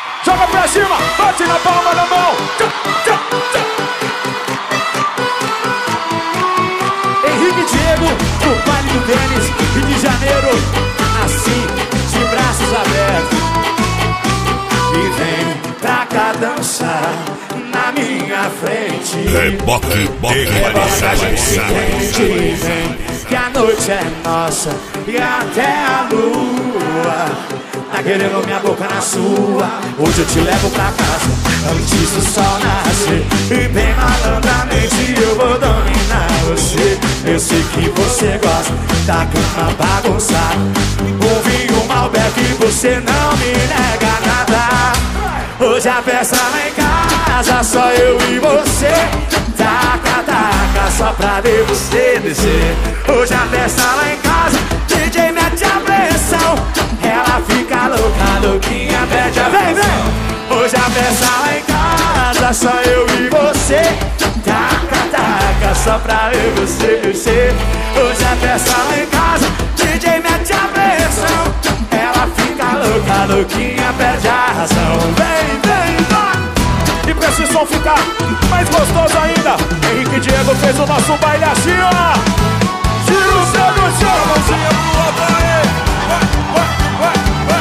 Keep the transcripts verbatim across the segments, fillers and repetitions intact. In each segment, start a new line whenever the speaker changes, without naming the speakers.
Joga pra cima, bate na palma da mão. Henrique e Diego, no baile do tênis, Rio de Janeiro, assim, de braços abertos. E vem pra cá dançar na minha frente.
Reboque, boque,
Reboque, a gente se entende. Vem que a noite é nossa e até a lua. Tá querendo minha boca na sua. Hoje eu te levo pra casa antes do sol nascer. E bem malandramente eu vou dominar você. Eu sei que você gosta da cama bagunçada. Um vinho Malbec e você não me nega nada. Hoje a festa lá em casa, só eu e você. Taca, taca, só pra ver você descer. Hoje a festa lá em casa, D J mete a pressão. Ela fica louca, louquinha, pede a vem, vem. Hoje a festa lá em casa, só eu e você. Taca, taca, só pra ver você descer. Hoje a festa lá em casa, D J mete a pressão. Ela fica louca, louquinha, perde a razão. Vem, vem, vai. E pra esse som ficar mais gostoso ainda, Henrique e Diego fez o nosso baile assim, ó. Tira o céu do chão, mãozinha pro alto aí. Vai, vai, vai,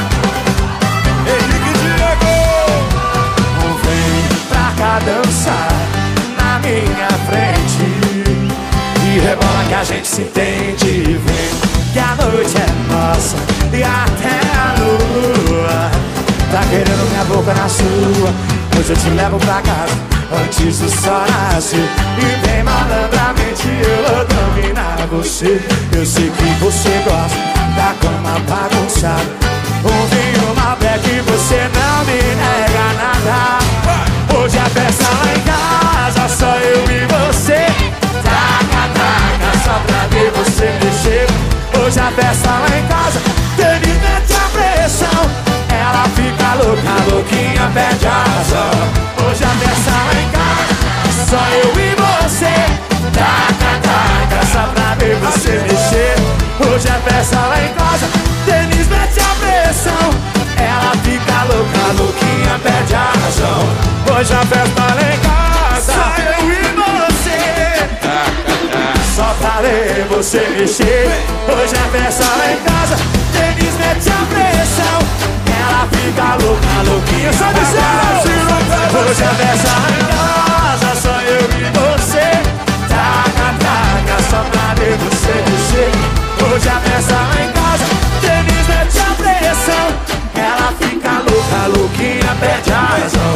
vai. Henrique e Diego. Vem pra cá dançar na minha frente. E rebola que a gente se entende. Vem que a noite é nossa e até a lua. Tá querendo minha boca na sua. Hoje eu te levo pra casa antes do sol nascer. E bem malandramente eu vou dominar você. Eu sei que você gosta da cama bagunçada. Um vinho Malbec e você não me nega nada. Hoje a festa lá em casa, só eu e você. Taca, taca, só pra ver você mexer. Hoje a festa lá em casa, Denis mete a pressão. Ela fica louca, louquinha, perde a razão. Hoje a festa lá em casa, só eu e você. Taca, taca, só pra ver você mexer. Hoje a festa lá em casa, Denis mete a pressão. Ela fica louca, louquinha, perde a razão. Hoje a festa lá em casa, só eu e você. Taca, taca, só pra ver você mexer. Hoje a festa lá em casa, Denis mete a pressão. Ela fica louca, louquinha, só de ser. Hoje a festa lá em casa, só eu e você. Taca, taca, só pra ver você mexer. Hoje a festa lá em casa, Denis mete a pressão. Ela fica louca, louquinha, perde a razão.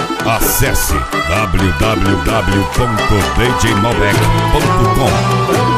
Acesse w w w ponto d j malbec ponto com.